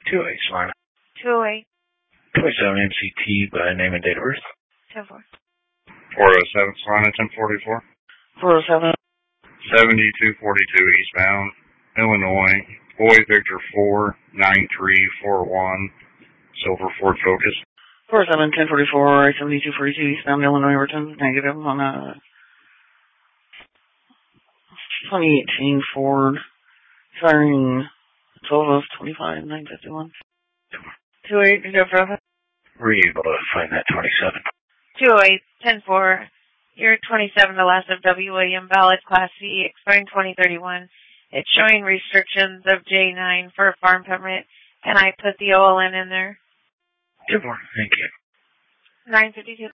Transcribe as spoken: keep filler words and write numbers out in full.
two eight, Solana. two oh eight. twenty-seven M C T by name and date of birth. ten four. four oh seven, Solana, ten forty-four. four oh seven. seventy-two forty-two eastbound, Illinois. Boy Victor four nine three four one, Silver Ford Focus. four oh seven, ten forty-four, seventy-two forty-two eastbound, Illinois, return negative on a twenty eighteen Ford, firing twelve twenty-five nine fifty-one. two eight, you got traffic? Were you able to find that twenty-seven? two oh eight, ten four. You're twenty-seven, the last of W. William, valid Class C, expiring twenty thirty-one. It's showing restrictions of J nine for a farm permit, and I put the O L N in there. ten four, thank you. nine fifty-two.